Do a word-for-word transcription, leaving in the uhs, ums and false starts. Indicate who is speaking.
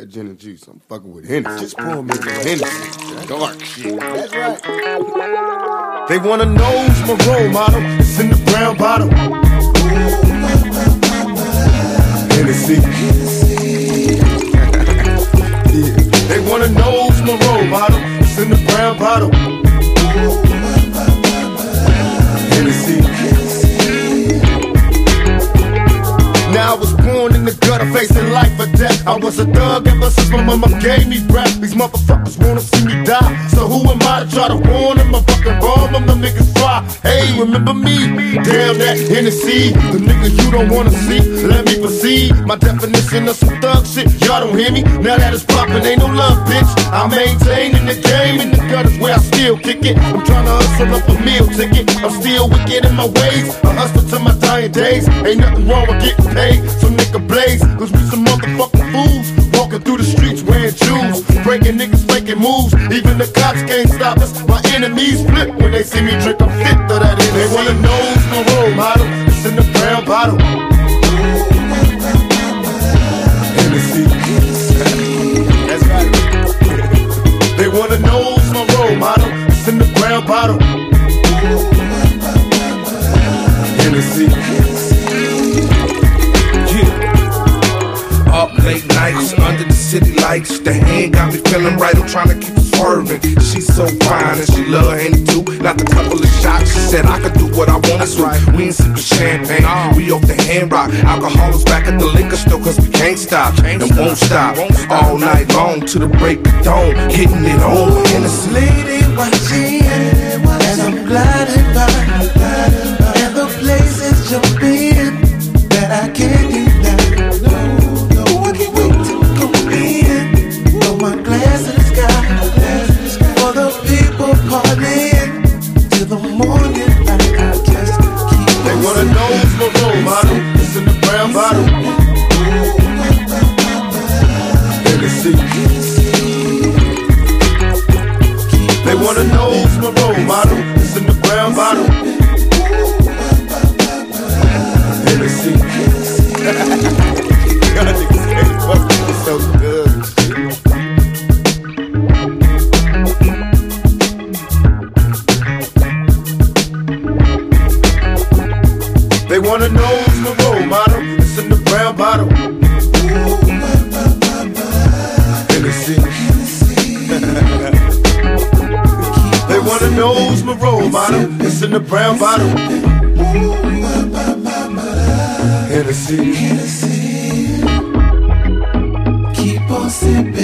Speaker 1: that gin and juice. I'm fucking with Hennessy. Just pour me the Hennessy. Dark shit. That's right. They wanna know who's my role model. It's in the brown bottle. Hennessy. Yeah. They wanna know who's my role model. It's in the brown bottle. Hennessy. Now I was born in the gutter, facing life or death. I was a thug ever since my mama gave me breath. These motherfuckers wanna see me die, so who am I to try to warn them? I fucking bomb them, them niggas fly. Hey, remember me? Damn that Hennessy, the nigga you don't wanna see. Let me proceed. My definition of some thug shit, y'all don't hear me? Now that it's poppin', ain't no love, bitch. I maintain in the game, in the gutters where I still kick it. I'm tryna hustle up a meal ticket. I'm still wicked in my ways, a hustler to my dying days. Ain't nothing wrong with getting paid, so nigga blaze, cause we some motherfucking fools. Walking through the streets wearing jewels, breaking niggas faking moves. Even the cops can't stop us. My enemies flip when they see me drink a fifth of that. They wanna know who's my role model. It's in the brown bottle. Hennessy. That's right. They wanna know who's my role model. It's in the brown bottle. Hennessy.
Speaker 2: Up late nights, under the city lights. The hand got me feeling right, I'm trying to keep it swerving. She's so fine and she love Henny too. Not a couple of shots, she said I could do what I wanna do. We ain't sipping champagne, we off the hand rock. Alcohol is back at the liquor store cause we can't stop and won't stop. All night long to the break of dawn, hitting it on Hennessy.
Speaker 3: Lady watching as I'm gliding by, and the places jump in that I can't deny. My glass in the sky, for the people partying till the morning light. I just keep on.
Speaker 1: They wanna know who's my role model. It's in the brown bottle. Hennessy. They wanna know who's my role model. It's in the brown bottle. Hennessy. Y'all niggas can't fuck with me so good. They wanna know who's my role model. It's in the brown bottle. Hennessy. They wanna know who's my role model. It's in the brown bottle. Hennessy.
Speaker 3: Keep on sipping.